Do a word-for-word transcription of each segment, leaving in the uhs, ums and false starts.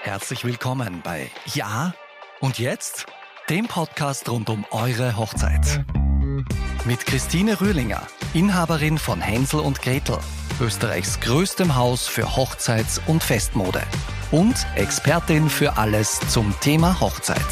Herzlich willkommen bei Ja und jetzt, dem Podcast rund um eure Hochzeit. Mit Christine Rühlinger, Inhaberin von Hänsel und Gretel, Österreichs größtem Haus für Hochzeits- und Festmode und Expertin für alles zum Thema Hochzeit.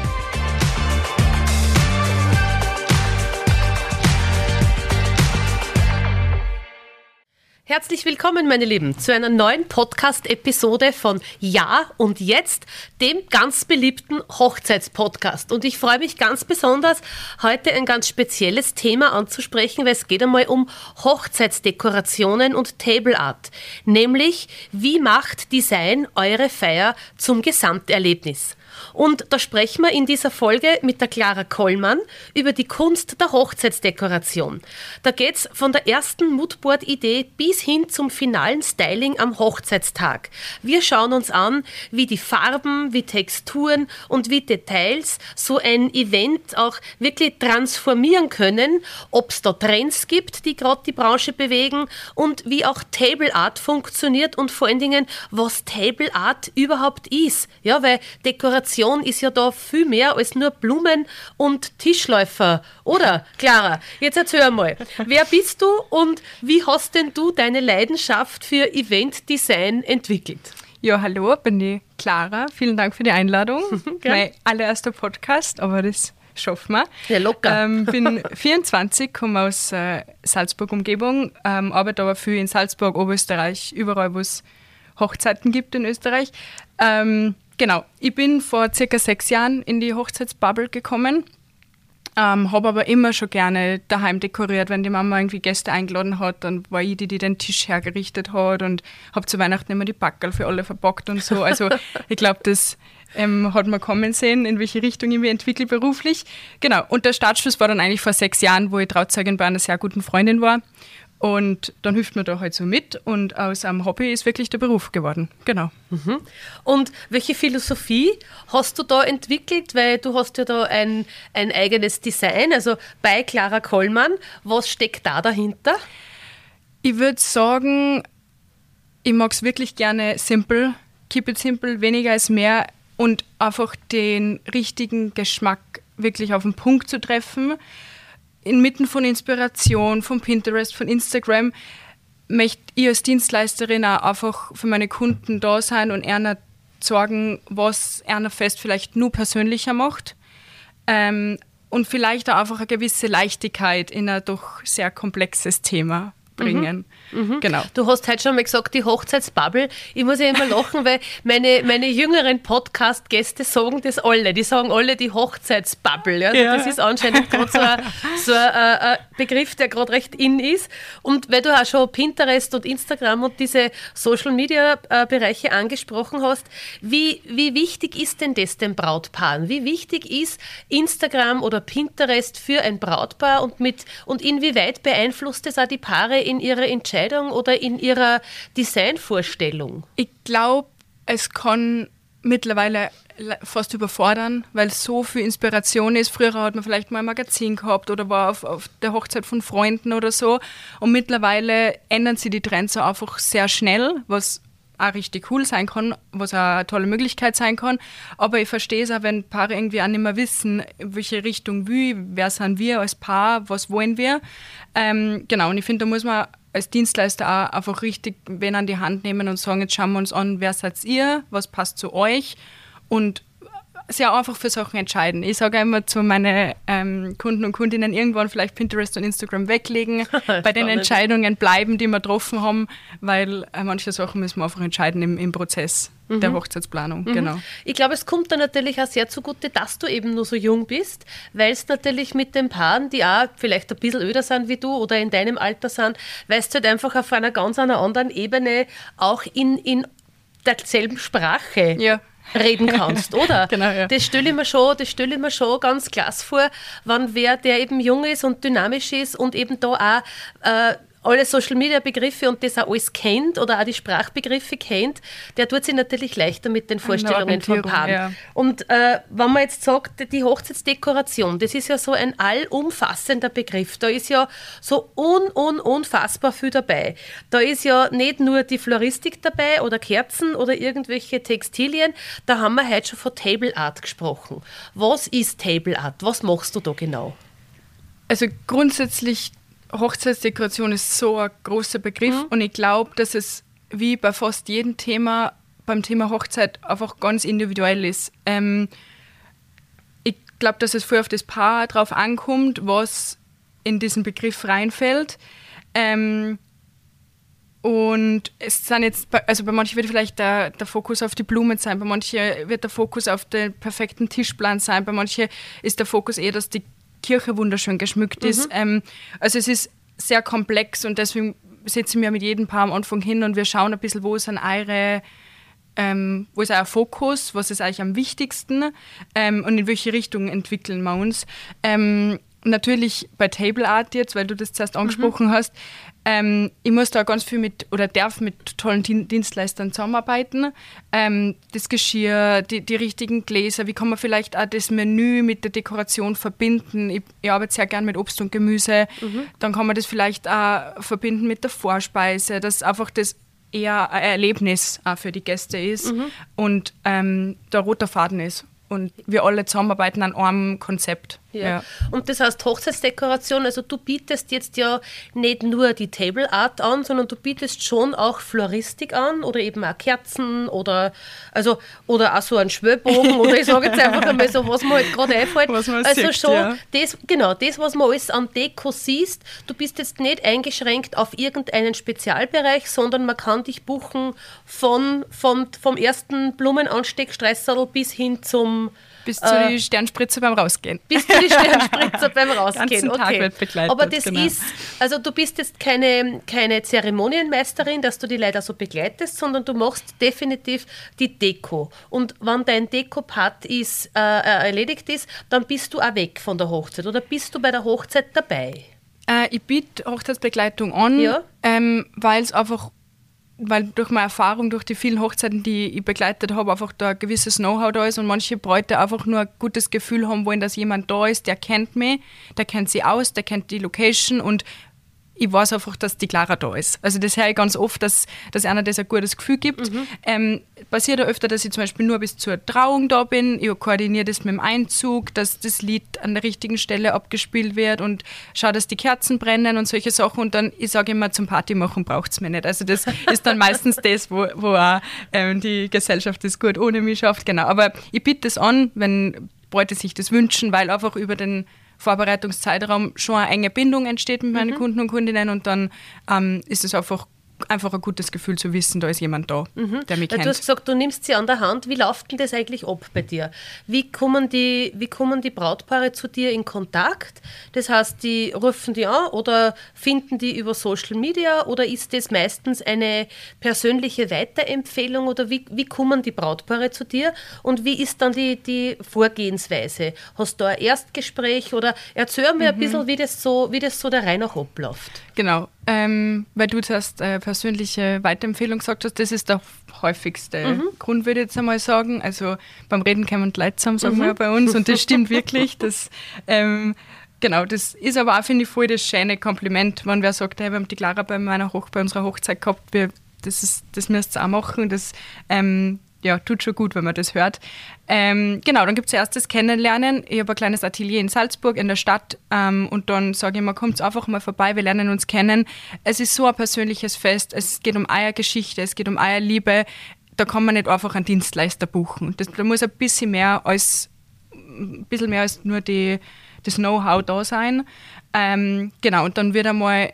Herzlich willkommen, meine Lieben, zu einer neuen Podcast-Episode von Ja und Jetzt, dem ganz beliebten Hochzeitspodcast. Und ich freue mich ganz besonders, heute ein ganz spezielles Thema anzusprechen, weil es geht einmal um Hochzeitsdekorationen und Table Art. Nämlich, wie macht Design eure Feier zum Gesamterlebnis? Und da sprechen wir in dieser Folge mit der Clara Kollmann über die Kunst der Hochzeitsdekoration. Da geht es von der ersten Moodboard-Idee bis hin zum finalen Styling am Hochzeitstag. Wir schauen uns an, wie die Farben, wie Texturen und wie Details so ein Event auch wirklich transformieren können, ob es da Trends gibt, die gerade die Branche bewegen und wie auch Table Art funktioniert und vor allen Dingen, was Table Art überhaupt ist. Ja, weil Dekoration ist ja da viel mehr als nur Blumen und Tischläufer. Oder, Clara, jetzt erzähl mal, wer bist du und wie hast denn du deine Leidenschaft für Eventdesign entwickelt? Ja, hallo, bin ich Clara. Vielen Dank für die Einladung. Mein allererster Podcast, aber das schaffen wir. Ja, locker. Ähm, bin vierundzwanzig, komme aus äh, Salzburg-Umgebung, ähm, arbeite aber viel in Salzburg, Oberösterreich, überall, wo es Hochzeiten gibt in Österreich. Ähm, Genau, ich bin vor circa sechs Jahren in die Hochzeitsbubble gekommen, ähm, habe aber immer schon gerne daheim dekoriert. Wenn die Mama irgendwie Gäste eingeladen hat, dann war ich die, die den Tisch hergerichtet hat und habe zu Weihnachten immer die Backerl für alle verpackt und so. Also ich glaube, das ähm, hat man kommen sehen, in welche Richtung ich mich entwickle beruflich. Genau, und der Startschuss war dann eigentlich vor sechs Jahren, wo ich Trauzeugin bei einer sehr guten Freundin war. Und dann hilft man da halt so mit und aus einem Hobby ist wirklich der Beruf geworden. Genau. Mhm. Und welche Philosophie hast du da entwickelt? Weil du hast ja da ein, ein eigenes Design, also bei Clara Kollmann. Was steckt da dahinter? Ich würde sagen, ich mag es wirklich gerne simple, keep it simple, weniger ist mehr und einfach den richtigen Geschmack wirklich auf den Punkt zu treffen. Inmitten von Inspiration, von Pinterest, von Instagram, möchte ich als Dienstleisterin auch einfach für meine Kunden da sein und ihnen sagen, was ihnen Fest vielleicht nur persönlicher macht. Ähm, und vielleicht auch einfach eine gewisse Leichtigkeit in ein doch sehr komplexes Thema bringen. Mhm. Mhm. Genau. Du hast heute schon mal gesagt, die Hochzeitsbubble. Ich muss ja immer lachen, weil meine, meine jüngeren Podcast-Gäste sagen das alle. Die sagen alle die Hochzeitsbubble. Ja? Also ja. Das ist anscheinend gerade so ein, so ein, ein Begriff, der gerade recht in ist. Und weil du auch schon Pinterest und Instagram und diese Social-Media-Bereiche angesprochen hast, wie, wie wichtig ist denn das den Brautpaaren? Wie wichtig ist Instagram oder Pinterest für ein Brautpaar und, mit, und inwieweit beeinflusst es auch die Paare in ihrer Entscheidung oder in ihrer Designvorstellung? Ich glaube, es kann mittlerweile fast überfordern, weil so viel Inspiration ist. Früher hat man vielleicht mal ein Magazin gehabt oder war auf, auf der Hochzeit von Freunden oder so. Und mittlerweile ändern sich die Trends so einfach sehr schnell, was auch richtig cool sein kann, was auch eine tolle Möglichkeit sein kann. Aber ich verstehe es auch, wenn Paare irgendwie auch nicht mehr wissen, in welche Richtung wie, wer sind wir als Paar, was wollen wir. Ähm, genau, und ich finde, da muss man als Dienstleister auch einfach richtig wen an die Hand nehmen und sagen, jetzt schauen wir uns an, wer seid ihr, was passt zu euch und sehr einfach für Sachen entscheiden. Ich sage immer zu meinen ähm, Kunden und Kundinnen, irgendwann vielleicht Pinterest und Instagram weglegen, bei den Entscheidungen bleiben, die wir getroffen haben, weil äh, manche Sachen müssen wir einfach entscheiden im, im Prozess mhm. der Hochzeitsplanung. Mhm. Genau. Ich glaube, es kommt da natürlich auch sehr zugute, dass du eben nur so jung bist, weil es natürlich mit den Paaren, die auch vielleicht ein bisschen öder sind wie du oder in deinem Alter sind, weißt du halt einfach auf einer ganz einer anderen Ebene auch in, in derselben Sprache ja. reden kannst, oder? Genau, ja. Das stelle ich mir schon, das stelle ich mir schon ganz klasse vor, wenn wer, der eben jung ist und dynamisch ist und eben da auch äh, alle Social-Media-Begriffe und das auch alles kennt oder auch die Sprachbegriffe kennt, der tut sich natürlich leichter mit den Vorstellungen von Paaren. Ja. Und äh, wenn man jetzt sagt, die Hochzeitsdekoration, das ist ja so ein allumfassender Begriff. Da ist ja so un, un, unfassbar viel dabei. Da ist ja nicht nur die Floristik dabei oder Kerzen oder irgendwelche Textilien, da haben wir heute schon von Table Art gesprochen. Was ist Table Art? Was machst du da genau? Also grundsätzlich, Hochzeitsdekoration ist so ein großer Begriff mhm. und ich glaube, dass es wie bei fast jedem Thema, beim Thema Hochzeit einfach ganz individuell ist. Ähm, ich glaube, dass es voll auf das Paar drauf ankommt, was in diesen Begriff reinfällt. Ähm, und es sind jetzt, also bei manchen wird vielleicht der, der Fokus auf die Blumen sein, bei manchen wird der Fokus auf den perfekten Tischplan sein, bei manchen ist der Fokus eher, dass die Kirche wunderschön geschmückt ist. Mhm. Ähm, also es ist sehr komplex und deswegen setzen wir mit jedem Paar am Anfang hin und wir schauen ein bisschen, wo sind eure, ähm, wo ist euer Fokus, was ist eigentlich am wichtigsten ähm, und in welche Richtung entwickeln wir uns. Ähm, natürlich bei Table Art jetzt, weil du das zuerst angesprochen mhm. hast, ähm, ich muss da ganz viel mit oder darf mit tollen Dienstleistern zusammenarbeiten. Ähm, das Geschirr, die, die richtigen Gläser, wie kann man vielleicht auch das Menü mit der Dekoration verbinden. Ich, ich arbeite sehr gern mit Obst und Gemüse. Mhm. Dann kann man das vielleicht auch verbinden mit der Vorspeise, dass einfach das eher ein Erlebnis auch für die Gäste ist mhm. und ähm, der rote Faden ist. Und wir alle zusammenarbeiten an einem Konzept. Ja. Ja. Und das heißt Hochzeitsdekoration, also du bietest jetzt ja nicht nur die Table Art an, sondern du bietest schon auch Floristik an oder eben auch Kerzen oder, also, oder auch so einen Schwellbogen oder ich sage jetzt einfach einmal so, was mir halt gerade einfällt. Was man also sieht, schon, ja. das, genau, das, was man alles an Deko siehst, du bist jetzt nicht eingeschränkt auf irgendeinen Spezialbereich, sondern man kann dich buchen von, von, vom ersten Blumenansteckstreißerl bis hin zum Bis zu äh, die Sternspritze beim Rausgehen. Bis zu die Sternspritze beim Rausgehen, ganzen Tag okay. wird begleitet. Aber das genau. ist, also du bist jetzt keine, keine Zeremonienmeisterin, dass du die Leute so begleitest, sondern du machst definitiv die Deko. Und wenn dein Deko-Part ist, äh, erledigt ist, dann bist du auch weg von der Hochzeit oder bist du bei der Hochzeit dabei? Äh, ich biete Hochzeitsbegleitung an, ja. ähm, weil es einfach weil durch meine Erfahrung, durch die vielen Hochzeiten, die ich begleitet habe, einfach da ein gewisses Know-how da ist und manche Bräute einfach nur ein gutes Gefühl haben wollen, dass jemand da ist, der kennt mich, der kennt sie aus, der kennt die Location und ich weiß einfach, dass die Clara da ist. Also das höre ich ganz oft, dass, dass einer das ein gutes Gefühl gibt. Mhm. Ähm, passiert ja öfter, dass ich zum Beispiel nur bis zur Trauung da bin. Ich koordiniere das mit dem Einzug, dass das Lied an der richtigen Stelle abgespielt wird und schaue, dass die Kerzen brennen und solche Sachen. Und dann, ich sage immer, zum Party machen braucht es mir nicht. Also das ist dann meistens das, wo, wo auch ähm, die Gesellschaft das gut ohne mich schafft. Genau. Aber ich biete das an, wenn Leute sich das wünschen, weil einfach über den Vorbereitungszeitraum schon eine enge Bindung entsteht mit meinen mhm. Kunden und Kundinnen und dann ähm, ist es einfach, einfach ein gutes Gefühl zu wissen, da ist jemand da, mhm. der mich kennt. Du hast gesagt, du nimmst sie an der Hand. Wie läuft denn das eigentlich ab bei dir? Wie kommen die, wie kommen die Brautpaare zu dir in Kontakt? Das heißt, die rufen die an oder finden die über Social Media oder ist das meistens eine persönliche Weiterempfehlung oder wie, wie kommen die Brautpaare zu dir und wie ist dann die, die Vorgehensweise? Hast du ein Erstgespräch oder erzähl mir mhm. ein bisschen, wie das so, wie das so der Reihe nach abläuft. Genau, ähm, weil du zuerst äh, persönliche Weiterempfehlung gesagt hast, das ist der häufigste mhm. Grund, würde ich jetzt einmal sagen. Also beim Reden kommen die Leute zusammen, sagen mhm. wir ja bei uns und das stimmt wirklich. Das, ähm, genau, das ist aber auch, finde ich, voll das schöne Kompliment, wenn wer sagt, hey, wir haben die Clara bei, meiner Hoch- bei unserer Hochzeit gehabt, wir, das, ist, das müsst ihr auch machen, das ähm, ja, tut schon gut, wenn man das hört. Ähm, genau, dann gibt es erst das Kennenlernen. Ich habe ein kleines Atelier in Salzburg in der Stadt ähm, und dann sage ich immer, kommt einfach mal vorbei, wir lernen uns kennen. Es ist so ein persönliches Fest, es geht um eure Geschichte, es geht um eure Liebe. Da kann man nicht einfach einen Dienstleister buchen. Das, da muss ein bisschen mehr als, ein bisschen mehr als nur die, das Know-how da sein. Ähm, genau, und dann wird einmal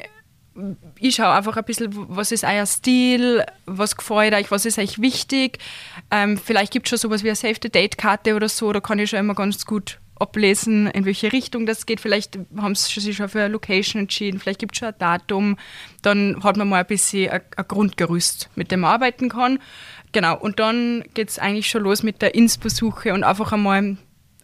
ich schaue einfach ein bisschen, was ist euer Stil, was gefällt euch, was ist euch wichtig. Ähm, vielleicht gibt es schon sowas wie eine Save-the-Date-Karte oder so, da kann ich schon immer ganz gut ablesen, in welche Richtung das geht. Vielleicht haben sie sich schon für eine Location entschieden, vielleicht gibt es schon ein Datum. Dann hat man mal ein bisschen ein, ein Grundgerüst, mit dem man arbeiten kann. Genau, und dann geht es eigentlich schon los mit der Inspo-Suche und einfach einmal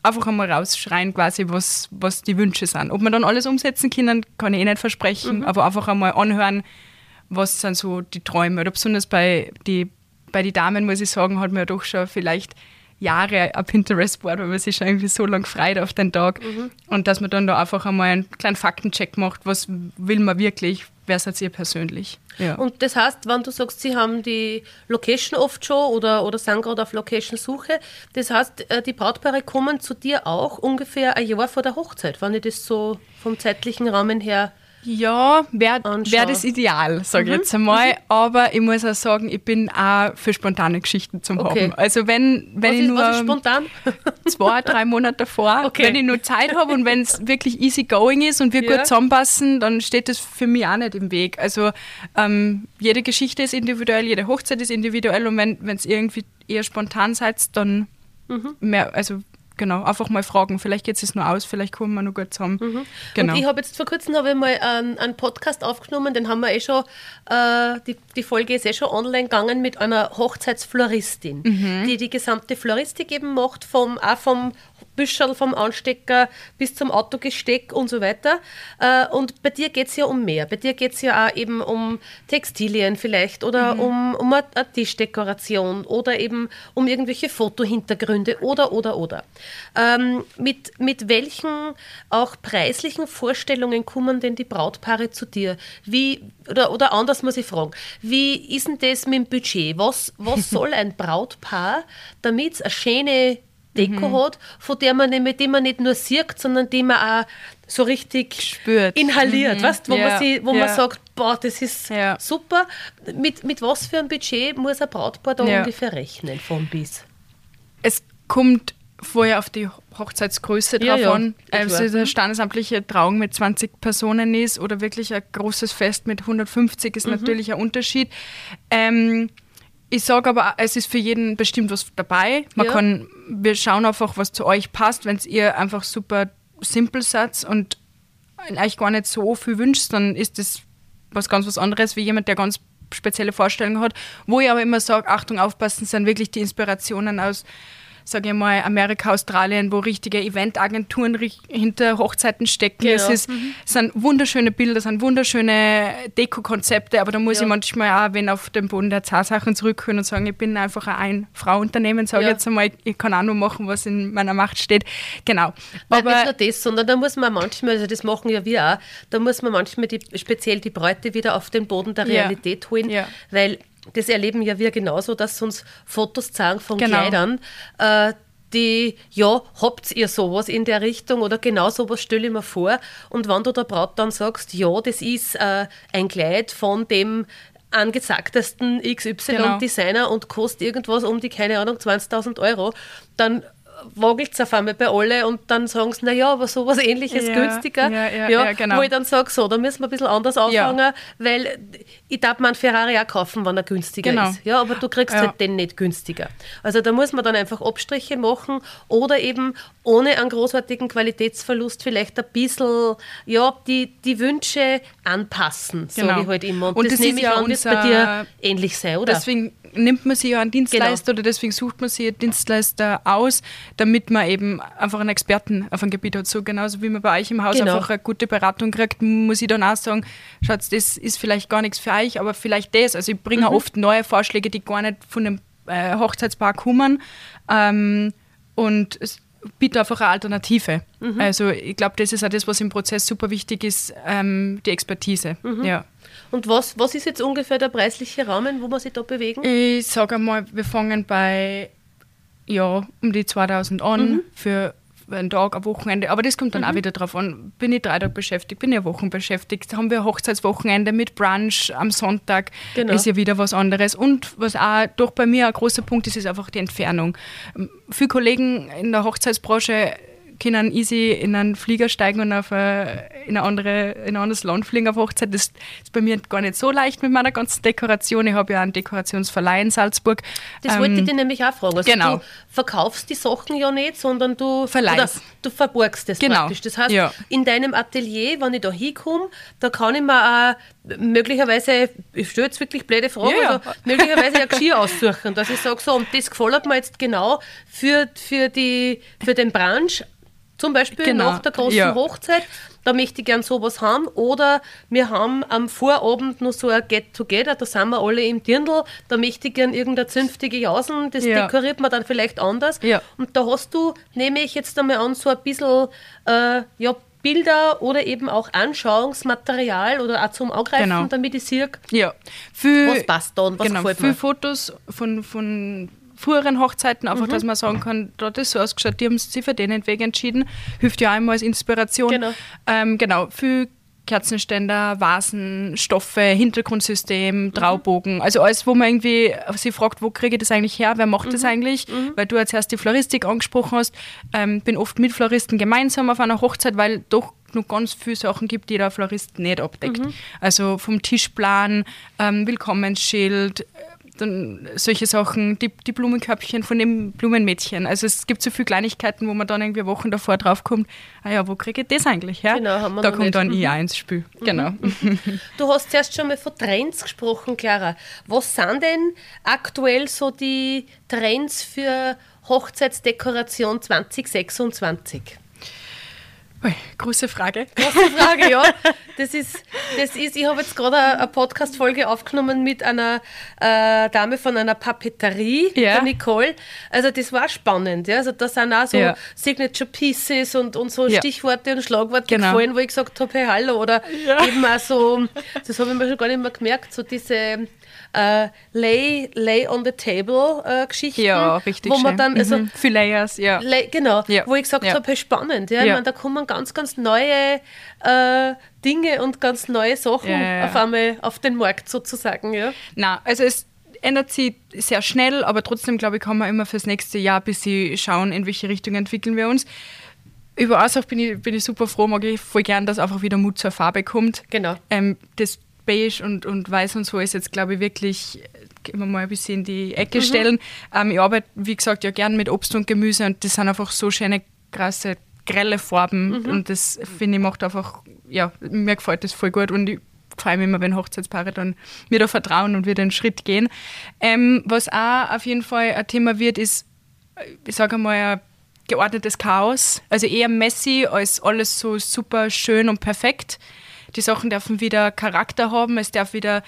einfach einmal rausschreien quasi, was, was die Wünsche sind. Ob wir dann alles umsetzen können, kann ich eh nicht versprechen, mhm. aber einfach einmal anhören, was sind so die Träume. Oder besonders bei die bei den Damen, muss ich sagen, hat man ja doch schon vielleicht Jahre ein Pinterest-Board, weil man sich schon irgendwie so lange freut auf den Tag. Mhm. Und dass man dann da einfach einmal einen kleinen Faktencheck macht, was will man wirklich, wer seid ihr persönlich. Ja. Und das heißt, wenn du sagst, sie haben die Location oft schon oder, oder sind gerade auf Location-Suche, das heißt, die Brautpaare kommen zu dir auch ungefähr ein Jahr vor der Hochzeit, wenn ich das so vom zeitlichen Rahmen her ja, wäre wär das ideal, sage ich mhm. jetzt einmal. Mhm. Aber ich muss auch sagen, ich bin auch für spontane Geschichten zum okay. haben. Also wenn, wenn was ich ist, nur was ist spontan? zwei, drei Monate davor, okay. wenn ich nur Zeit habe und wenn es wirklich easy going ist und wir ja. gut zusammenpassen, dann steht das für mich auch nicht im Weg. Also ähm, jede Geschichte ist individuell, jede Hochzeit ist individuell und wenn es irgendwie eher spontan seid, dann mhm. mehr, also genau, einfach mal fragen. Vielleicht geht es nur aus, vielleicht kommen wir noch gut zusammen. Mhm. Genau. Und ich habe jetzt vor kurzem habe ich mal einen, einen Podcast aufgenommen, den haben wir eh schon, äh, die, die Folge ist eh schon online gegangen mit einer Hochzeitsfloristin, mhm. die die gesamte Floristik eben macht, vom, auch vom Büscherl, vom Anstecker bis zum Autogesteck und so weiter. Äh, und bei dir geht es ja um mehr. Bei dir geht es ja auch eben um Textilien vielleicht oder mhm. um, um eine, eine Tischdekoration oder eben um irgendwelche Fotohintergründe oder, oder, oder. Ähm, mit, mit welchen auch preislichen Vorstellungen kommen denn die Brautpaare zu dir? Wie, oder, oder anders muss ich fragen, wie ist denn das mit dem Budget? Was, was soll ein Brautpaar, damit es eine schöne Deko mhm. hat, von der man nicht, die man nicht nur sieht, sondern die man auch so richtig spürt, inhaliert, mhm. weißt, wo, ja. man, sie, wo ja. man sagt, boah, das ist ja. super. Mit, mit was für einem Budget muss ein Brautpaar da ja. ungefähr rechnen, von bis? Es kommt vorher auf die Hochzeitsgröße drauf ja, an. ja. Also eine standesamtliche Trauung mit zwanzig Personen ist oder wirklich ein großes Fest mit hundertfünfzig ist mhm. natürlich ein Unterschied. Ähm, Ich sage aber, es ist für jeden bestimmt was dabei. Man ja. kann, wir schauen einfach, was zu euch passt. Wenn ihr einfach super simpel seid und euch gar nicht so viel wünscht, dann ist das was ganz was anderes wie jemand, der ganz spezielle Vorstellungen hat. Wo ich aber immer sage, Achtung, aufpassen, sind wirklich die Inspirationen aus, sage ich mal, Amerika, Australien, wo richtige Eventagenturen hinter Hochzeiten stecken. Genau. Es, ist, mhm. es sind wunderschöne Bilder, es sind wunderschöne Deko-Konzepte, aber da muss ja. ich manchmal auch, wenn auf den Boden der Tatsachen zurückkommen und sagen, ich bin einfach ein Ein-Frau-Unternehmen, sage ich ja. jetzt einmal, ich kann auch nur machen, was in meiner Macht steht. Genau. Weil aber nicht nur das, sondern da muss man manchmal, also das machen ja wir auch, da muss man manchmal die, speziell die Bräute wieder auf den Boden der Realität ja. holen, ja. weil das erleben ja wir genauso, dass sie uns Fotos zeigen von genau. Kleidern, äh, die, ja, habt ihr sowas in der Richtung oder genau sowas stelle ich mir vor. Und wenn du der Braut dann sagst, ja, das ist äh, ein Kleid von dem angesagtesten X Y-Designer genau. und kostet irgendwas um die, keine Ahnung, zwanzigtausend Euro, dann wagelt es auf einmal bei alle und dann sagen sie, naja, aber sowas Ähnliches ja, günstiger. Ja, ja, ja, ja, genau. Wo ich dann sage, so, da müssen wir ein bisschen anders anfangen, ja. weil ich darf mir einen Ferrari auch kaufen, wenn er günstiger genau. ist. Ja, aber du kriegst ja. halt den nicht günstiger. Also da muss man dann einfach Abstriche machen oder eben ohne einen großartigen Qualitätsverlust vielleicht ein bisschen ja, die, die Wünsche anpassen, genau. sage ich halt immer. Und, und das, das nehme ich ja an, wird bei dir ähnlich sein, oder? Deswegen nimmt man sich ja einen Dienstleister genau. oder deswegen sucht man sich einen Dienstleister aus, damit man eben einfach einen Experten auf einem Gebiet hat. So genauso wie man bei euch im Haus genau. einfach eine gute Beratung kriegt, muss ich dann auch sagen, schaut, das ist vielleicht gar nichts für euch, aber vielleicht das. Also ich bringe mhm. oft neue Vorschläge, die gar nicht von einem äh, Hochzeitspaar kommen ähm, und es biete einfach eine Alternative. Mhm. Also ich glaube, das ist auch das, was im Prozess super wichtig ist, ähm, die Expertise. Mhm. Ja. Und was, was ist jetzt ungefähr der preisliche Rahmen, wo wir sich da bewegen? Ich sage einmal, wir fangen bei ja, um die zweitausend an mhm. für einen Tag, ein Wochenende. Aber das kommt dann mhm. auch wieder drauf an. Bin ich drei Tage beschäftigt, bin ich eine Woche beschäftigt. Haben wir ein Hochzeitswochenende mit Brunch am Sonntag, genau. ist ja wieder was anderes. Und was auch doch bei mir ein großer Punkt ist, ist einfach die Entfernung. Viele Kollegen in der Hochzeitsbranche können easy in einen Flieger steigen und auf eine, in, eine andere, in ein anderes Land fliegen auf Hochzeit. Das ist bei mir gar nicht so leicht mit meiner ganzen Dekoration. Ich habe ja einen Dekorationsverleih in Salzburg. Das ähm, wollte ich dir nämlich auch fragen. Also genau. Du verkaufst die Sachen ja nicht, sondern du, Verleihst. oder du verborgst es Genau. praktisch. Das heißt, Ja. in deinem Atelier, wenn ich da hinkomme, da kann ich mir auch möglicherweise, ich stelle jetzt wirklich blöde Fragen, Ja, ja. also möglicherweise ein Geschirr aussuchen, dass ich sage, so, und das gefällt mir jetzt genau für, für, die, für den Branch, zum Beispiel Genau. nach der großen Ja. Hochzeit, da möchte ich gern sowas haben. Oder wir haben am Vorabend noch so ein Get-Together, da sind wir alle im Dirndl, da möchte ich gern irgendeine zünftige Jausen, das Ja. dekoriert man dann vielleicht anders. Ja. Und da hast du, nehme ich jetzt einmal an, so ein bisschen äh, ja, Bilder oder eben auch Anschauungsmaterial oder auch zum Angreifen, Genau. damit ich sehe, Ja. Viel, was passt da und was genau, gefällt viel mir. Fotos von, von früheren Hochzeiten, einfach, Mhm. dass man sagen kann, da hat das so ausgeschaut, die haben sich für den Weg entschieden. Hilft ja auch immer als Inspiration. Genau. Ähm, genau, viel Kerzenständer, Vasen, Stoffe, Hintergrundsystem, Traubogen. Also alles, wo man irgendwie sich fragt, wo kriege ich das eigentlich her, wer macht das eigentlich? Weil du jetzt erst die Floristik angesprochen hast. Ähm, bin oft mit Floristen gemeinsam auf einer Hochzeit, weil doch noch ganz viele Sachen gibt, die der Florist nicht abdeckt. Also vom Tischplan, ähm, Willkommensschild, dann solche Sachen, die, die Blumenkörbchen von dem Blumenmädchen. Also es gibt so viele Kleinigkeiten, wo man dann irgendwie Wochen davor draufkommt, ah ja, wo kriege ich das eigentlich her? Genau, haben wir da noch kommt nicht. dann Mhm. ich auch ins Spiel. Genau. Du hast zuerst schon mal von Trends gesprochen, Clara. Was sind denn aktuell so die Trends für Hochzeitsdekoration zwanzig sechsundzwanzig? Ui, große Frage. Große Frage, ja. Das ist, das ist ich habe jetzt gerade eine, eine Podcast-Folge aufgenommen mit einer äh, Dame von einer Papeterie, Ja. der Nicole. Also das war spannend. Ja. Also da sind auch so Ja. Signature Pieces und, und so Ja. Stichworte und Schlagworte Genau. gefallen, wo ich gesagt habe, hey, hallo. Oder Ja. eben auch so, das habe ich mir schon gar nicht mehr gemerkt, so diese äh, Lay, Lay on the Table äh, Geschichten. Ja, richtig Wo man schön. dann, also mhm. Viele Layers, ja. Le- Genau, Ja. wo ich gesagt Ja. habe, hey, spannend. Ja? Ich Ja. meine, da kommen ganz, ganz neue äh, Dinge und ganz neue Sachen Ja, ja, ja. auf einmal auf den Markt sozusagen. Ja? Na, also es ändert sich sehr schnell, aber trotzdem, glaube ich, kann man immer fürs nächste Jahr ein bisschen schauen, in welche Richtung entwickeln wir uns. Über eine Sache bin ich, bin ich super froh, mag ich voll gern, dass einfach wieder Mut zur Farbe kommt. Genau. Ähm, das Beige und, und Weiß und so ist jetzt, glaube ich, wirklich immer mal ein bisschen in die Ecke stellen. Ähm, ich arbeite, wie gesagt, ja gern mit Obst und Gemüse und das sind einfach so schöne, krasse, grelle Farben und das, finde ich, macht einfach, ja, mir gefällt das voll gut und ich freue mich immer, wenn Hochzeitspaare dann mir da vertrauen und wir den Schritt gehen. Ähm, was auch auf jeden Fall ein Thema wird, ist, ich sage mal, ein geordnetes Chaos. Also eher messy als alles so super schön und perfekt. Die Sachen dürfen wieder Charakter haben, es darf wieder,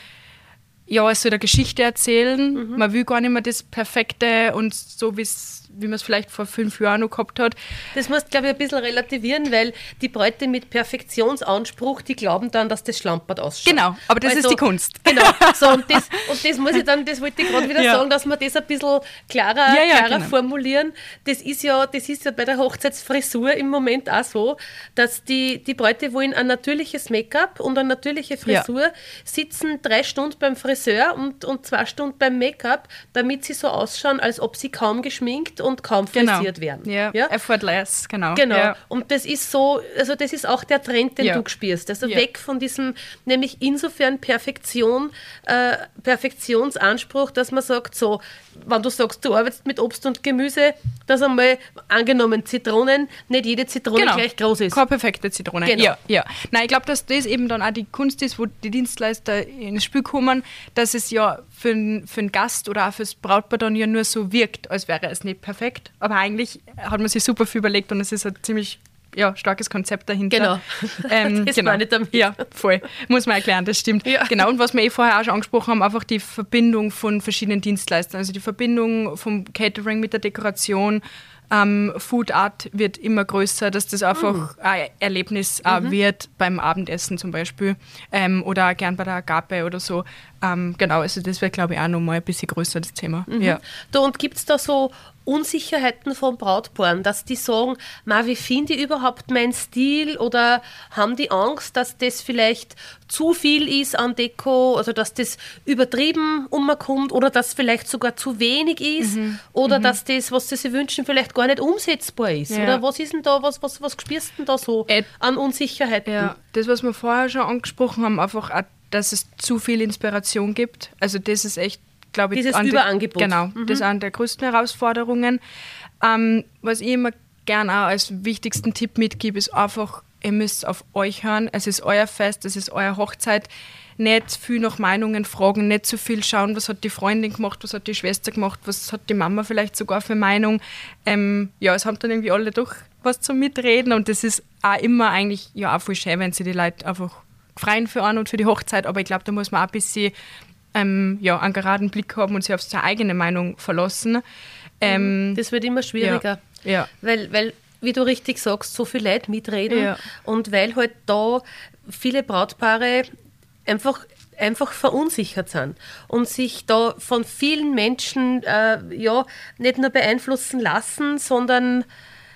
ja, es soll eine Geschichte erzählen. Man will gar nicht mehr das Perfekte und so, wie's, wie man es vielleicht vor fünf Jahren noch gehabt hat. Das musst du, glaube ich, ein bisschen relativieren, weil die Bräute mit Perfektionsanspruch, die glauben dann, dass das schlampert ausschaut. Genau, aber das Also, ist die Kunst. Genau, so, und, das, und das muss ich dann, das wollte ich gerade wieder Ja. sagen, dass wir das ein bisschen klarer, Ja, ja, klarer genau. formulieren. Das ist ja, das ist ja bei der Hochzeitsfrisur im Moment auch so, dass die, die Bräute wollen ein natürliches Make-up und eine natürliche Frisur, sitzen drei Stunden beim Friseur und, und zwei Stunden beim Make-up, damit sie so ausschauen, als ob sie kaum geschminkt und kaum Genau. frisiert werden. Ja, Ja? effortless, genau. Genau. Ja. Und das ist so, also das ist auch der Trend, den Ja. du spürst. Also Ja. weg von diesem, nämlich insofern Perfektion, äh, Perfektionsanspruch, dass man sagt, so, wenn du sagst, du arbeitest mit Obst und Gemüse, dass einmal angenommen Zitronen, nicht jede Zitrone gleich groß ist. Keine perfekte Zitrone. Genau. Ja, ja. Nein, ich glaube, dass das eben dann auch die Kunst ist, wo die Dienstleister ins Spiel kommen, dass es ja für einen für einen Gast oder auch fürs Brautpaar dann ja nur so wirkt, als wäre es nicht perfekt. Aber eigentlich hat man sich super viel überlegt und es ist ein ziemlich ja, starkes Konzept dahinter. Genau. Ähm, Das genau. meine ich damit. Ja, voll. Muss man erklären, das stimmt. Ja. Genau, und was wir eh vorher auch schon angesprochen haben, einfach die Verbindung von verschiedenen Dienstleistern. Also die Verbindung vom Catering mit der Dekoration, ähm, Food Art wird immer größer, dass das einfach ein Erlebnis auch wird beim Abendessen zum Beispiel ähm, oder auch gern bei der Agape oder so. Ähm, genau, also das wäre, glaube ich, auch nochmal ein bisschen größer, das Thema. Mhm. Ja. Du, und gibt es da so Unsicherheiten von Brautpaaren, dass die sagen, Ma, wie finde ich überhaupt meinen Stil, oder haben die Angst, dass das vielleicht zu viel ist an Deko, also dass das übertrieben umkommt oder dass vielleicht sogar zu wenig ist Mhm. oder Mhm. dass das, was sie sich wünschen, vielleicht gar nicht umsetzbar ist? Ja. Oder was ist denn da, was, was, was spürst du denn da so Äh, an Unsicherheiten? Ja, das, was wir vorher schon angesprochen haben, einfach auch, dass es zu viel Inspiration gibt. Also das ist echt, glaube ich, Dieses an die- Überangebot. Genau, Mhm. das ist eine der größten Herausforderungen. Ähm, was ich immer gerne auch als wichtigsten Tipp mitgebe, ist einfach, ihr müsst auf euch hören. Es ist euer Fest, es ist eure Hochzeit. Nicht viel nach Meinungen fragen, nicht zu viel schauen, was hat die Freundin gemacht, was hat die Schwester gemacht, was hat die Mama vielleicht sogar für Meinung. Ähm, ja, es haben dann irgendwie alle doch was zum Mitreden, und das ist auch immer eigentlich ja auch voll schön, wenn sie die Leute einfach freien für einen und für die Hochzeit, aber ich glaube, da muss man auch ein bisschen ähm, ja, einen geraden Blick haben und sich auf seine eigene Meinung verlassen. Ähm, Das wird immer schwieriger. Ja, ja. Weil, weil, wie du richtig sagst, so viele Leute mitreden, Ja. und weil halt da viele Brautpaare einfach, einfach verunsichert sind und sich da von vielen Menschen äh, ja, nicht nur beeinflussen lassen, sondern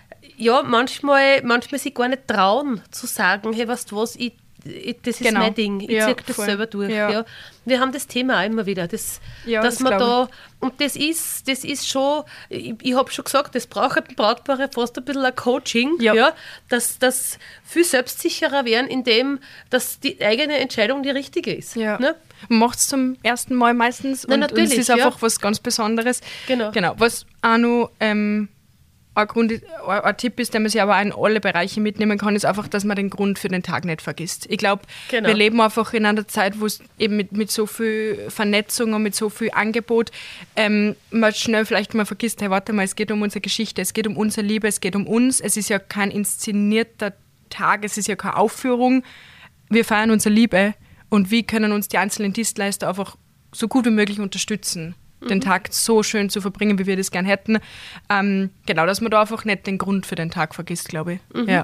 ja, manchmal, manchmal sich gar nicht trauen zu sagen, hey, weißt du was, ich Ich, das ist Genau. mein Ding, ich Ja, ziehe das voll. selber durch. Ja. Ja. Wir haben das Thema auch immer wieder, das, Ja, dass das man da, glaub und das ist, das ist schon, ich, ich habe schon gesagt, das braucht Brautpaare fast ein bisschen ein Coaching, Ja. ja. dass das viel selbstsicherer werden, indem dass die eigene Entscheidung die richtige ist. Ja. Ne? Man macht es zum ersten Mal meistens, Na, und, und es natürlich, ist einfach ja. was ganz Besonderes. Genau. Genau. Was auch noch ähm, ein, Grund, ist- ein, ein Tipp ist, den man sich aber auch in alle Bereiche mitnehmen kann, ist einfach, dass man den Grund für den Tag nicht vergisst. Ich glaube, Genau. wir leben einfach in einer Zeit, wo es eben mit, mit so viel Vernetzung und mit so viel Angebot ähm, man schnell vielleicht mal vergisst, hey, warte mal, es geht um unsere Geschichte, es geht um unsere Liebe, es geht um uns. Es ist ja kein inszenierter Tag, es ist ja keine Aufführung. Wir feiern unsere Liebe, und wie können uns die einzelnen Dienstleister einfach so gut wie möglich unterstützen, den Tag so schön zu verbringen, wie wir das gern hätten. Ähm, genau, dass man da einfach nicht den Grund für den Tag vergisst, glaube ich. Ja.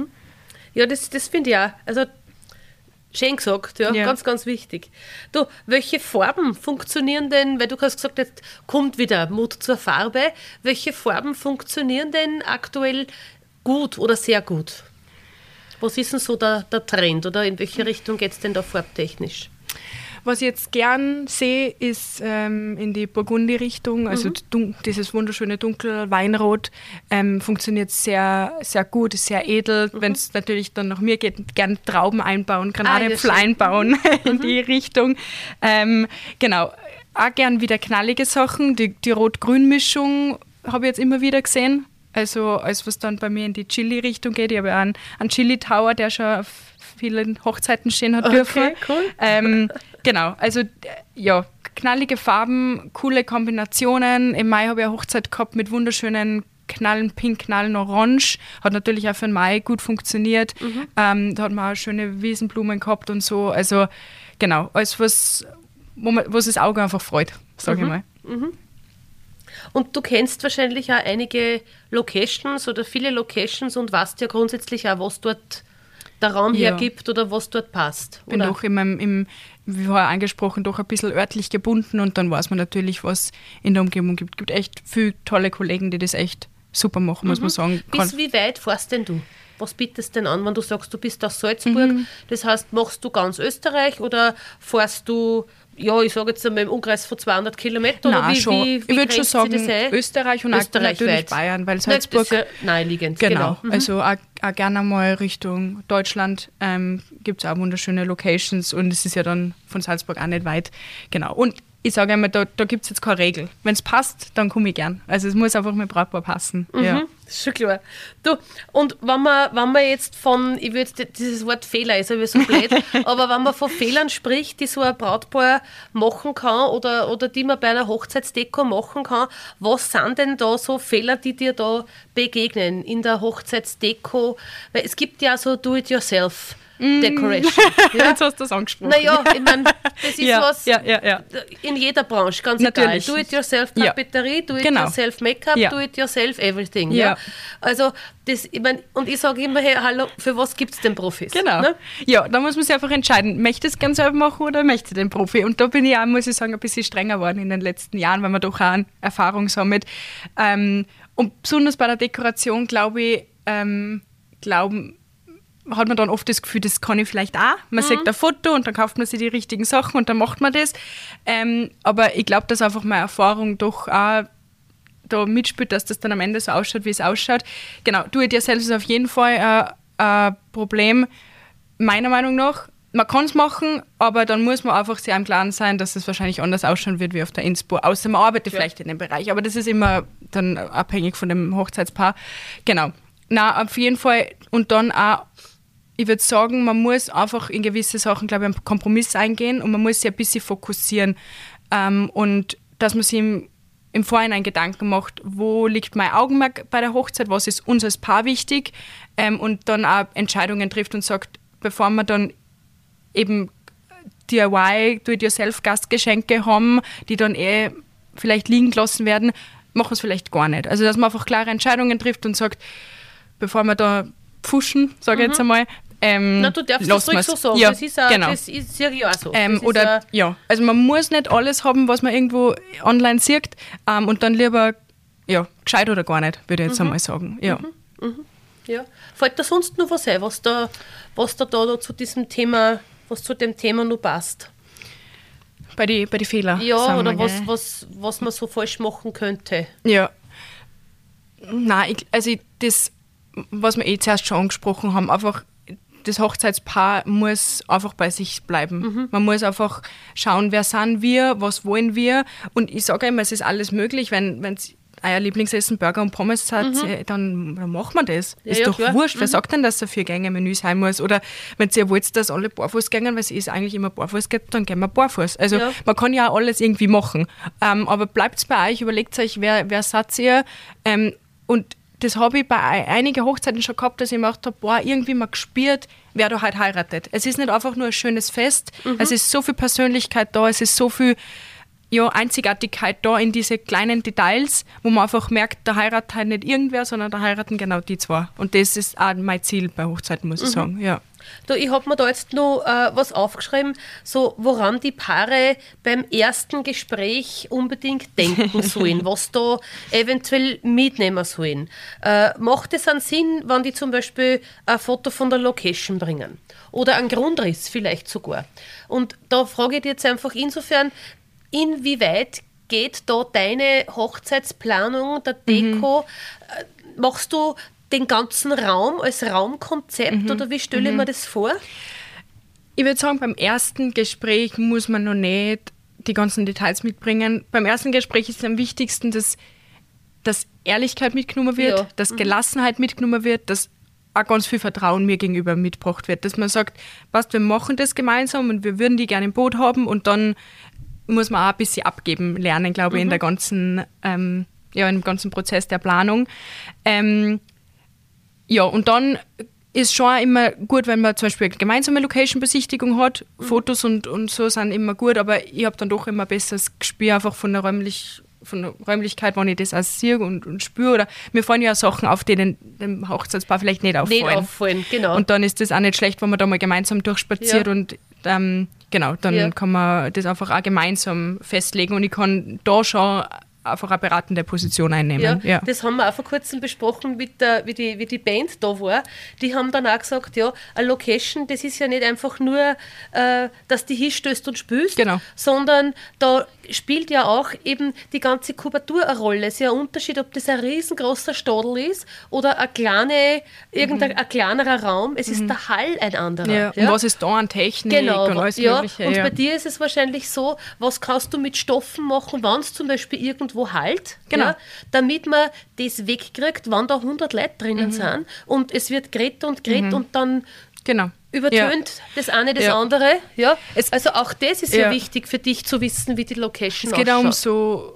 Ja, das, das finde ich auch. Also, schön gesagt, ja, Ja. ganz, ganz wichtig. Du, welche Farben funktionieren denn, weil du hast gesagt, jetzt kommt wieder Mut zur Farbe, welche Farben funktionieren denn aktuell gut oder sehr gut? Was ist denn so der, der Trend, oder in welche Richtung geht es denn da farbtechnisch? Was ich jetzt gern sehe, ist ähm, in die Burgundi-Richtung, also Mhm. dun- dieses wunderschöne dunkel Weinrot ähm, funktioniert sehr, sehr gut, ist sehr edel. Mhm. Wenn es natürlich dann nach mir geht, gern Trauben einbauen, Ah, ja, Granatäpfel schön. einbauen in die Richtung. Ähm, genau, auch gern wieder knallige Sachen. Die, die Rot-Grün-Mischung habe ich jetzt immer wieder gesehen. Also alles, was dann bei mir in die Chili-Richtung geht. Ich habe ja einen, einen Chili-Tower, der schon auf vielen Hochzeiten stehen hat Okay, dürfen. cool. Ähm, genau, also äh, ja, knallige Farben, coole Kombinationen. Im Mai habe ich eine Hochzeit gehabt mit wunderschönen Knallen Pink, Knallen Orange. Hat natürlich auch für den Mai gut funktioniert. Ähm, da hat man auch schöne Wiesenblumen gehabt und so. Also genau, alles, was, wo man, was das Auge einfach freut, sage ich mal. Und du kennst wahrscheinlich auch einige Locations oder viele Locations und weißt ja grundsätzlich auch, was dort der Raum Ja. hergibt oder was dort passt. Bin oder? doch in meinem, im, wie vorher angesprochen, doch ein bisschen örtlich gebunden, und dann weiß man natürlich, was in der Umgebung gibt. Es gibt echt viele tolle Kollegen, die das echt super machen, muss man sagen. Bis wie weit fährst denn du? Was bietest denn an, wenn du sagst, du bist aus Salzburg? Mhm. Das heißt, machst du ganz Österreich oder fährst du, ja, ich sage jetzt einmal im Umkreis von zweihundert Kilometern? Nein, oder wie, schon. Wie, wie ich würde schon grenzt sich sagen, das ein? Österreich und auch Österreich natürlich weit. Bayern, weil Nein, Salzburg... das ist ja naheliegend. Genau, Mhm. also auch, auch gerne mal Richtung Deutschland ähm, gibt es auch wunderschöne Locations, und es ist ja dann von Salzburg auch nicht weit. Genau, und ich sage einmal, da, da gibt es jetzt keine Regel. Wenn es passt, dann komme ich gern. Also es muss einfach mit Brautpaar passen. Ja. Mhm, ist schon klar. Du, und wenn man, wenn man jetzt von, ich würde jetzt, dieses Wort Fehler ist aber so blöd, aber wenn man von Fehlern spricht, die so ein Brautpaar machen kann oder, oder die man bei einer Hochzeitsdeko machen kann, was sind denn da so Fehler, die dir da begegnen in der Hochzeitsdeko? Weil es gibt ja so Do-it-yourself Decoration. Ja? Jetzt hast du das angesprochen. Naja, ich meine, das ist Ja, was ja, ja, ja. in jeder Branche, ganz Natürlich. egal. Do-it-yourself Ja. Papeterie, Genau. do-it-yourself Make-up, Ja. do-it-yourself everything. Ja. Ja. Also, das, ich mein, und ich sage immer, hey, hallo, für was gibt es denn Profis? Genau. Ne? Ja, da muss man sich einfach entscheiden, möchte ich es ganz selber machen oder möchte ich den Profi? Und da bin ich auch, muss ich sagen, ein bisschen strenger geworden in den letzten Jahren, weil man doch auch eine Erfahrung sammelt. Ähm, und besonders bei der Dekoration, glaube ich, ähm, glauben, hat man dann oft das Gefühl, das kann ich vielleicht auch. Man mhm. sieht ein Foto und dann kauft man sich die richtigen Sachen und dann macht man das. Ähm, aber ich glaube, dass einfach meine Erfahrung doch auch da mitspielt, dass das dann am Ende so ausschaut, wie es ausschaut. Genau, Do-it-yourself ist auf jeden Fall äh, ein Problem, meiner Meinung nach. Man kann es machen, aber dann muss man einfach sehr im Klaren sein, dass es wahrscheinlich anders ausschauen wird wie auf der Inspo. Außer man arbeitet ja. vielleicht in dem Bereich, aber das ist immer dann abhängig von dem Hochzeitspaar. Genau. Na, auf jeden Fall. Und dann auch, ich würde sagen, man muss einfach in gewisse Sachen, glaube ich, einen Kompromiss eingehen und man muss sich ein bisschen fokussieren. Ähm, und dass man sich im im Vorhinein Gedanken macht, wo liegt mein Augenmerk bei der Hochzeit, was ist uns als Paar wichtig ähm, und dann auch Entscheidungen trifft und sagt, bevor wir dann eben D I Y, Do-it-yourself-Gastgeschenke haben, die dann eh vielleicht liegen gelassen werden, machen wir es vielleicht gar nicht. Also dass man einfach klare Entscheidungen trifft und sagt, bevor wir da pfuschen, sage ich Mhm. jetzt einmal, Ähm, Na, du darfst das ruhig so sagen. Ja, das ist auch, genau. das ist ja auch so. Ähm, Das ist oder, auch, ja, also man muss nicht alles haben, was man irgendwo online sieht ähm, und dann lieber, ja, gescheit oder gar nicht, würde ich jetzt Mhm. einmal sagen. Ja. Mhm. Mhm. Ja. Fällt da sonst noch was ein, was da, was da, da, da zu diesem Thema, was zu dem Thema noch passt? Bei den bei die Fehlern. Ja, sagen oder wir, was, gell? was, was man so falsch machen könnte. Ja. Nein, ich, also ich, das, was wir eh zuerst schon angesprochen haben, einfach das Hochzeitspaar muss einfach bei sich bleiben. Mhm. Man muss einfach schauen, wer sind wir, was wollen wir. Und ich sage immer, es ist alles möglich, wenn es euer Lieblingsessen Burger und Pommes hat, mhm. dann, dann macht man das. Ja, ist ja, doch klar. wurscht. Mhm. Wer sagt denn, dass es ein Vier-Gänge-Menü sein muss? Oder wenn ihr wollt, dass alle barfuß gehen, weil es ist eigentlich immer barfuß gibt, dann gehen wir barfuß. Also Ja. man kann ja auch alles irgendwie machen. Ähm, aber bleibt bei euch, überlegt euch, wer, wer seid ihr? Ähm, und das habe ich bei einigen Hochzeiten schon gehabt, dass ich mir gedacht habe, boah, irgendwie mal gespürt, wer da halt heiratet. Es ist nicht einfach nur ein schönes Fest, Mhm. es ist so viel Persönlichkeit da, es ist so viel ja, Einzigartigkeit da in diese kleinen Details, wo man einfach merkt, da heiratet halt nicht irgendwer, sondern da heiraten genau die zwei. Und das ist auch mein Ziel bei Hochzeiten, muss ich Mhm. sagen. Ja. Du, ich habe mir da jetzt noch äh, was aufgeschrieben, so woran die Paare beim ersten Gespräch unbedingt denken sollen, was da eventuell mitnehmen sollen. Äh, macht es einen Sinn, wenn die zum Beispiel ein Foto von der Location bringen? Oder einen Grundriss vielleicht sogar? Und da frage ich dich jetzt einfach insofern, inwieweit geht da deine Hochzeitsplanung, der Deko, äh, machst du den ganzen Raum als Raumkonzept Mhm. oder wie stelle ich mir das vor? Ich würde sagen, beim ersten Gespräch muss man noch nicht die ganzen Details mitbringen. Beim ersten Gespräch ist am wichtigsten, dass, dass Ehrlichkeit mitgenommen wird, Ja. dass Mhm. Gelassenheit mitgenommen wird, dass auch ganz viel Vertrauen mir gegenüber mitgebracht wird. Dass man sagt, passt, wir machen das gemeinsam und wir würden die gerne im Boot haben und dann muss man auch ein bisschen abgeben lernen, glaube ich, in der ganzen, ähm, ja, im ganzen Prozess der Planung. Ähm, ja, und dann ist schon immer gut, wenn man zum Beispiel eine gemeinsame Location-Besichtigung hat. Mhm. Fotos und, und so sind immer gut, aber ich habe dann doch immer ein besseres Gespür einfach von der, Räumlich, von der Räumlichkeit, wenn ich das auch sehe und, und spüre. Oder mir fallen ja Sachen auf, die den, dem Hochzeitspaar vielleicht nicht auffallen. Nicht auffallen, genau. Und dann ist das auch nicht schlecht, wenn man da mal gemeinsam durchspaziert Ja. und ähm, genau, dann Ja. kann man das einfach auch gemeinsam festlegen und ich kann da schon einfach eine beratende Position einnehmen. Ja, Ja. das haben wir auch vor kurzem besprochen, mit der, wie, die, wie die Band da war. Die haben dann auch gesagt, ja, eine Location, das ist ja nicht einfach nur, äh, dass die hinstößt und spülst, Genau. sondern da spielt ja auch eben die ganze Kubatur eine Rolle. Es ist ja ein Unterschied, ob das ein riesengroßer Stadel ist oder ein, kleine, irgendein, ein kleinerer Raum. Es ist der Hall ein anderer. Ja. Und was ist da an Technik Genau, und alles ja. Mögliche. Und ja. bei dir ist es wahrscheinlich so, was kannst du mit Stoffen machen, wenn es zum Beispiel irgendwo halt, Genau. ja, damit man das wegkriegt, wenn da hundert Leute drinnen Mhm. sind und es wird geredet und geredet und dann Genau. übertönt das eine das Ja. andere. Ja. Es- Also auch das ist ja. Ja. wichtig für dich zu wissen, wie die Location Es geht auch ausschaut. um so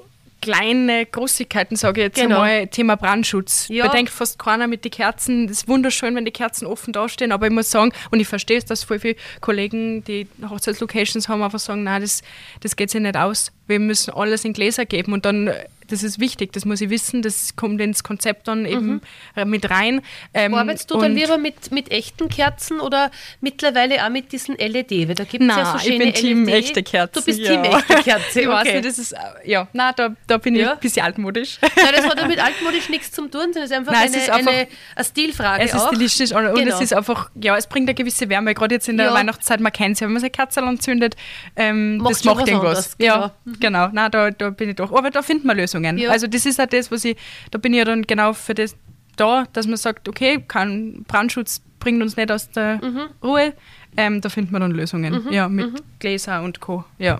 kleine Großigkeiten, sage ich jetzt Genau. einmal, Thema Brandschutz. Ja. Bedenkt fast keiner mit den Kerzen. Das ist wunderschön, wenn die Kerzen offen dastehen, aber ich muss sagen, und ich verstehe es, dass voll viele Kollegen, die Hochzeitslocations haben, einfach sagen, nein, das, das geht sich nicht aus. Wir müssen alles in Gläser geben und dann, das ist wichtig, das muss ich wissen, das kommt ins Konzept dann eben mhm. mit rein. Ähm, Arbeitest du dann lieber mit, mit echten Kerzen oder mittlerweile auch mit diesen L E D? Weil da gibt es ja so Nein, schöne ich bin Team L E D. echte Kerzen. Du bist ja. Team echte Kerze, Ich weiß okay. nicht, das ist, ja, nein, da, da bin Ja. ich ein bisschen altmodisch. Nein, das hat ja mit altmodisch nichts zu tun, sondern es ist einfach, Nein, es eine, ist einfach- eine, eine Stilfrage Es ist auch. stilistisch und, und Genau. es ist einfach, ja, es bringt eine gewisse Wärme, gerade jetzt in der Ja. Weihnachtszeit, man kennt es ja, wenn man seine Kerze anzündet, ähm, Macht das schon macht was irgendwas. anderes, genau. Ja, genau, nein, da, da bin ich doch, aber da findet man Lösungen. Ja. Also das ist auch das, was ich, da bin ich ja dann genau für das da, dass man sagt, okay, kein Brandschutz bringt uns nicht aus der Mhm. Ruhe, ähm, da findet man dann Lösungen, ja, mit Gläser und Co., ja.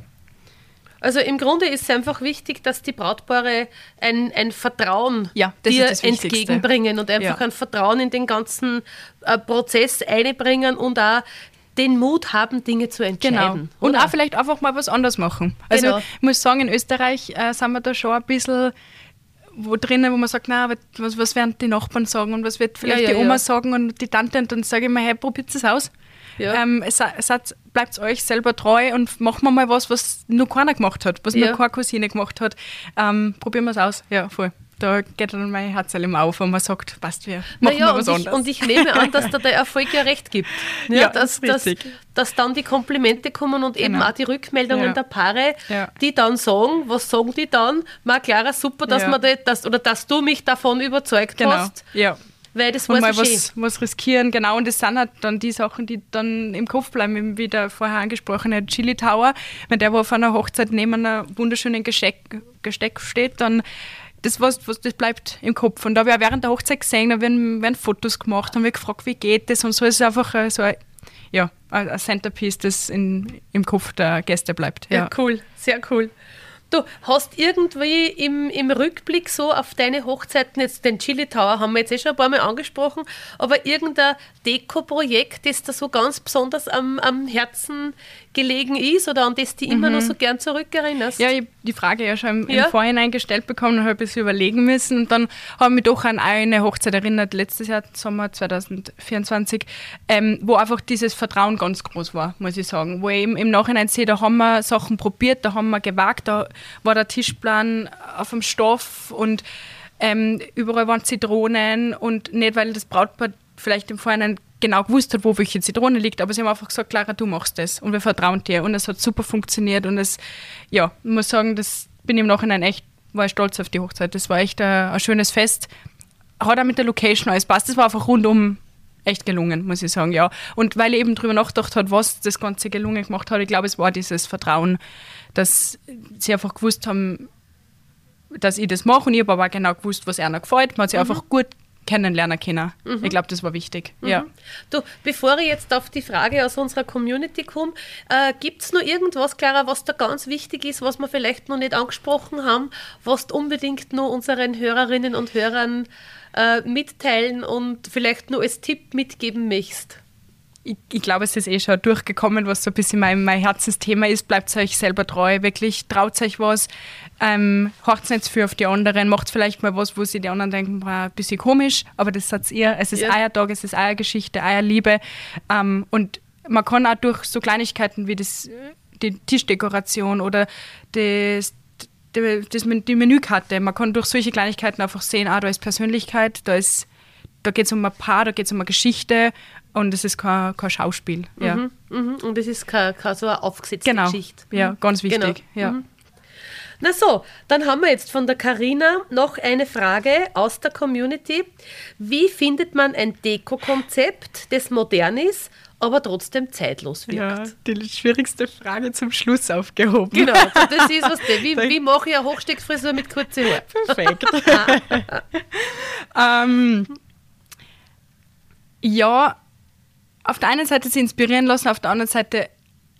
Also im Grunde ist es einfach wichtig, dass die Brautpaare ein, ein Vertrauen Ja, das dir ist das Wichtigste. entgegenbringen und einfach Ja. ein Vertrauen in den ganzen äh, Prozess einbringen und auch den Mut haben, Dinge zu entscheiden. Genau. Und oder? auch vielleicht einfach mal was anderes machen. Also Genau. ich muss sagen, in Österreich äh, sind wir da schon ein bisschen wo drinnen, wo man sagt, na, was, was werden die Nachbarn sagen und was wird vielleicht Ja, ja, die Oma ja. sagen und die Tante, und dann sage ich mir, hey, probiert es aus. Ja. Ähm, es, es hat, bleibt euch selber treu und machen wir mal was, was noch keiner gemacht hat, was Ja. noch keine Cousine gemacht hat. Ähm, probieren wir es aus. Ja, voll. Da geht dann mein Herz immer auf, wenn man sagt, passt, wir machen Naja, wir was und ich, anderes. und ich nehme an, dass da der Erfolg ja recht gibt. Ja, dass, das ist dass, richtig. dass dann die Komplimente kommen und eben Genau. auch die Rückmeldungen Ja. der Paare, Ja. die dann sagen, was sagen die dann? Ma Clara, super, dass, Ja. man das, dass, oder dass du mich davon überzeugt Genau, hast, ja. weil das war Und mal so schön. was, was riskieren, genau. Und das sind halt dann die Sachen, die dann im Kopf bleiben, eben wie der vorher angesprochene Chili Tower. Wenn der, wo auf einer Hochzeit neben einer wunderschönen Gesteck, Gesteck steht, dann das, was, was, das bleibt im Kopf. Und da habe ich auch während der Hochzeit gesehen, da werden, werden Fotos gemacht, haben wir gefragt, wie geht das? Und so ist es einfach äh, so ein, ja, ein ein Centerpiece, das in, im Kopf der Gäste bleibt. Ja, Ja. cool, sehr cool. Du hast irgendwie im, im Rückblick so auf deine Hochzeiten, jetzt den Chili Tower haben wir jetzt eh schon ein paar Mal angesprochen, aber irgendein Deko-Projekt, das da so ganz besonders am, am Herzen gelegen ist oder an das du immer noch so gern zurückerinnerst? Ja, ich habe die Frage ja schon im, Ja. im Vorhinein gestellt bekommen und habe ein bisschen überlegen müssen. Und dann habe ich mich doch an eine Hochzeit erinnert, letztes Jahr, Sommer zwanzig vierundzwanzig, ähm, wo einfach dieses Vertrauen ganz groß war, muss ich sagen. Wo ich im, im Nachhinein sehe, da haben wir Sachen probiert, da haben wir gewagt, da war der Tischplan auf dem Stoff und ähm, überall waren Zitronen und nicht, weil das Brautpaar vielleicht im Vorhinein genau gewusst hat, wo welche Zitrone liegt, aber sie haben einfach gesagt, Clara, du machst das und wir vertrauen dir und es hat super funktioniert und es, ja, ich muss sagen, das bin ich im Nachhinein echt, war ich stolz auf die Hochzeit, das war echt ein, ein schönes Fest, hat auch mit der Location alles passt, das war einfach rundum echt gelungen, muss ich sagen, ja. Und weil ich eben drüber nachgedacht habe, was das Ganze gelungen gemacht hat, ich glaube, es war dieses Vertrauen, dass sie einfach gewusst haben, dass ich das mache und ich habe aber auch genau gewusst, was ihnen gefällt. Man hat sich einfach gut kennenlernen können. Ich glaube, das war wichtig. Ja. Du, bevor ich jetzt auf die Frage aus unserer Community komme, äh, gibt es noch irgendwas, Clara, was da ganz wichtig ist, was wir vielleicht noch nicht angesprochen haben, was du unbedingt noch unseren Hörerinnen und Hörern äh, mitteilen und vielleicht noch als Tipp mitgeben möchtest? Ich, ich glaube, es ist eh schon durchgekommen, was so ein bisschen mein, mein Herzensthema ist. Bleibt euch selber treu, wirklich traut euch was, ähm, hört nicht für auf die anderen, macht vielleicht mal was, wo sich die anderen denken, boah, ein bisschen komisch, aber das seid ihr. Es ist Ja. euer Tag, es ist eure Geschichte, eure Liebe. Ähm, und man kann auch durch so Kleinigkeiten wie das, die Tischdekoration oder das, die, das, die Menükarte, man kann durch solche Kleinigkeiten einfach sehen, ah, da ist Persönlichkeit, da ist da geht es um ein Paar, da geht es um eine Geschichte und es ist kein, kein Schauspiel. Ja. Mhm, mhm. Und das ist keine, keine so eine aufgesetzte Genau, Geschichte. ja, Mhm. ganz wichtig. Genau. Ja. Mhm. Na so, dann haben wir jetzt von der Carina noch eine Frage aus der Community. Wie findet man ein Deko-Konzept, das modern ist, aber trotzdem zeitlos wirkt? Ja, die schwierigste Frage zum Schluss aufgehoben. Genau, das ist was. Wie, wie mache ich eine Hochsteckfrisur mit kurzen Haaren? Perfekt. ähm, ja, auf der einen Seite sich inspirieren lassen, auf der anderen Seite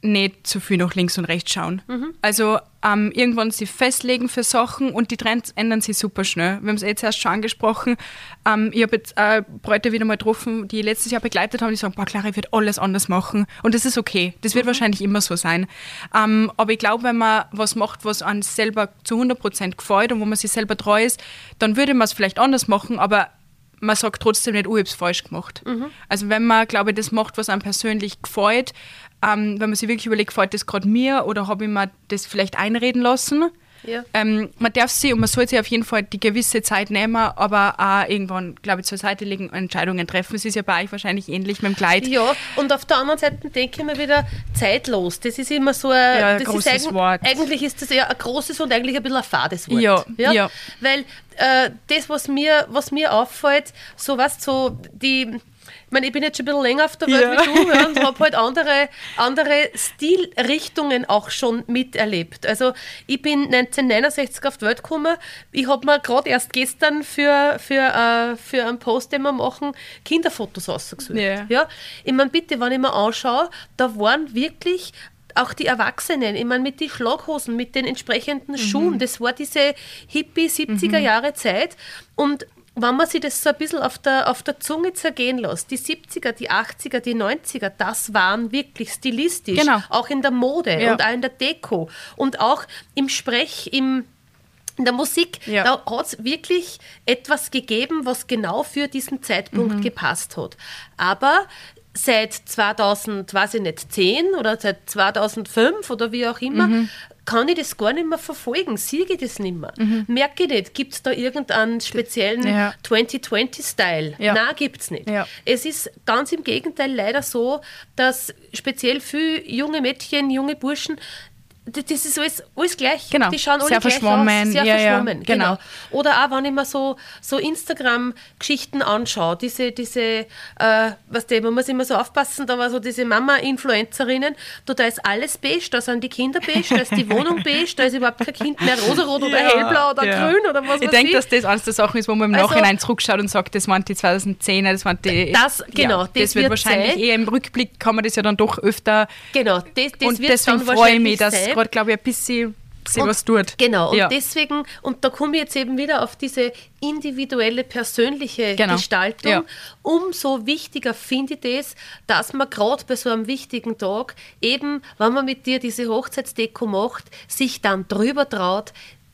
nicht zu viel nach links und rechts schauen. Mhm. Also ähm, irgendwann sich festlegen für Sachen und die Trends ändern sich super schnell. Wir haben es jetzt erst schon angesprochen. Ähm, ich habe jetzt äh, Bräute wieder mal getroffen, die letztes Jahr begleitet haben, die sagen, boah, Clara, ich würde alles anders machen. Und das ist okay. Das wird mhm. wahrscheinlich immer so sein. Ähm, aber ich glaube, wenn man was macht, was einem selber zu hundert Prozent gefällt und wo man sich selber treu ist, dann würde man es vielleicht anders machen, aber man sagt trotzdem nicht, oh, ich habe es falsch gemacht. Mhm. Also wenn man, glaube ich, das macht, was einem persönlich gefällt, ähm, wenn man sich wirklich überlegt, gefällt das gerade mir oder habe ich mir das vielleicht einreden lassen, ja. ähm, man darf sich und man sollte sich auf jeden Fall die gewisse Zeit nehmen, aber auch irgendwann, glaube ich, zur Seite legen und Entscheidungen treffen. Es ist ja bei euch wahrscheinlich ähnlich mit dem Kleid. Ja, und auf der anderen Seite denke ich mir wieder, zeitlos. Das ist immer so ein, ja, ein das großes ist eig- Wort. Eigentlich ist das ja ein großes und eigentlich ein bisschen ein fades Wort. Ja, ja. ja. Weil äh, das, was mir, was mir auffällt, so was, so die... Ich meine, ich bin jetzt schon ein bisschen länger auf der Welt ja. wie du ja, und habe halt andere, andere Stilrichtungen auch schon miterlebt. Also ich bin neunzehnhundertneunundsechzig auf die Welt gekommen. Ich habe mir gerade erst gestern für, für, uh, für einen Post, den wir machen, Kinderfotos ausgesucht. Ja. Ja? Ich meine, bitte, wenn ich mir anschaue, da waren wirklich auch die Erwachsenen, ich meine, mit den Schlaghosen, mit den entsprechenden mhm. Schuhen, das war diese hippie siebziger Jahre Zeit und wenn man sich das so ein bisschen auf der, auf der Zunge zergehen lässt, die siebziger, die achtziger, die neunziger, das waren wirklich stilistisch, genau. auch in der Mode ja. und auch in der Deko und auch im Sprech, im, in der Musik, ja. da hat es wirklich etwas gegeben, was genau für diesen Zeitpunkt mhm. gepasst hat. Aber seit zweitausend, weiß ich nicht, zehn oder seit zweitausendfünf oder wie auch immer, mhm. kann ich das gar nicht mehr verfolgen, sehe ich das nicht mehr. Mhm. Merke ich nicht, gibt es da irgendeinen speziellen ja. zwanzig zwanzig-Style? Ja. Nein, gibt es nicht. Ja. Es ist ganz im Gegenteil leider so, dass speziell viele junge Mädchen, junge Burschen, das ist alles, alles gleich. Genau. Die schauen alle sehr gleich verschwommen. aus. Sehr ja, verschwommen, ja. Genau. genau. Oder auch, wenn ich mir so, so Instagram-Geschichten anschaue, diese, diese äh, was die, man muss immer so aufpassen, da war so diese Mama-Influencerinnen, da, da ist alles beige, da sind die Kinder beige, da ist die Wohnung beige, da ist überhaupt kein Kind mehr rosarot oder ja, hellblau oder ja. grün oder was weiß ich. Ich denke, dass das eines der Sachen ist, wo man im also, Nachhinein zurückschaut und sagt, das waren die zweitausendzehner, das waren die... Das, genau. Ja, das, das wird, wird wahrscheinlich sein. Eher im Rückblick kann man das ja dann doch öfter... Genau, das, das und wird deswegen dann freue ich mich, dass sein. gerade, glaube ich, ein bisschen sie und, was tut. Genau, und ja. deswegen, und da komme ich jetzt eben wieder auf diese individuelle, persönliche genau. Gestaltung. Ja. Umso wichtiger finde ich das, dass man gerade bei so einem wichtigen Tag eben, wenn man mit dir diese Hochzeitsdeko macht, sich dann drüber traut,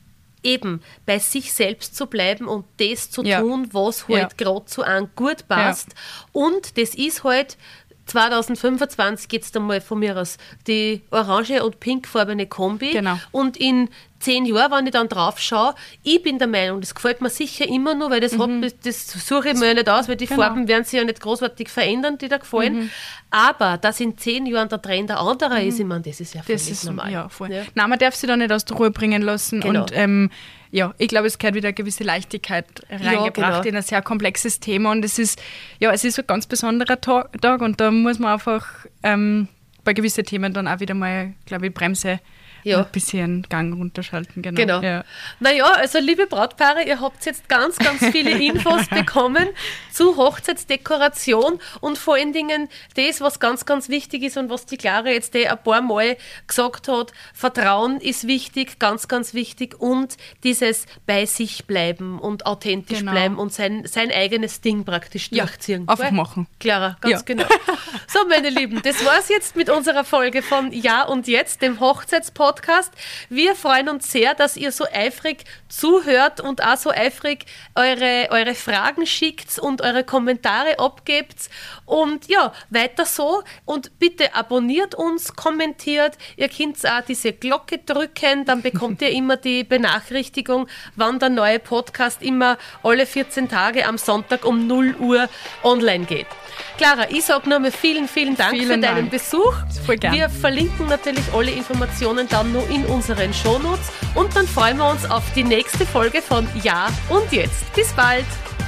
eben bei sich selbst zu bleiben und das zu ja. tun, was halt ja. gerade zu einem gut passt. Ja. Und das ist halt zweitausendfünfundzwanzig geht es dann mal von mir aus die orange- und pinkfarbene Kombi. Genau. Und in zehn Jahren, wenn ich dann drauf schaue, ich bin der Meinung, das gefällt mir sicher immer noch, weil das, mhm. hat, das suche ich mir ja nicht aus, weil die genau. Farben werden sich ja nicht großartig verändern, die da gefallen. Mhm. Aber dass in zehn Jahren der Trend ein anderer mhm. ist, ich meine, das ist ja völlig das ist, normal. Ja, voll. Ja. Nein, man darf sich da nicht aus der Ruhe bringen lassen. Genau. Und ähm, ja, ich glaube, es gehört wieder eine gewisse Leichtigkeit reingebracht ja, genau. in ein sehr komplexes Thema. Und es ist, ja, es ist ein ganz besonderer Tag und da muss man einfach ähm, bei gewissen Themen dann auch wieder mal, glaube ich, Bremse ja. ein bisschen Gang runterschalten. Genau. genau. Ja. Naja, also liebe Brautpaare, ihr habt jetzt ganz, ganz viele Infos bekommen zu Hochzeitsdekoration und vor allen Dingen das, was ganz, ganz wichtig ist und was die Clara jetzt ein paar Mal gesagt hat, Vertrauen ist wichtig, ganz, ganz wichtig und dieses bei sich bleiben und authentisch genau. bleiben und sein, sein eigenes Ding praktisch ja, durchziehen. Einfach Weil, machen. Clara, ganz ja. genau. So, meine Lieben, das war's jetzt mit unserer Folge von Ja und Jetzt, dem Hochzeitspodcast. Podcast. Wir freuen uns sehr, dass ihr so eifrig zuhört und auch so eifrig eure, eure Fragen schickt und eure Kommentare abgebt. Und ja, weiter so. Und bitte abonniert uns, kommentiert. Ihr könnt auch diese Glocke drücken, dann bekommt ihr immer die Benachrichtigung, wann der neue Podcast immer alle vierzehn Tage am Sonntag um null Uhr online geht. Clara, ich sage nochmal vielen, vielen Dank vielen für deinen Dank. Besuch. Voll gern. Wir verlinken natürlich alle Informationen dann noch in unseren Shownotes und dann freuen wir uns auf die nächste Folge von Ja und Jetzt. Bis bald!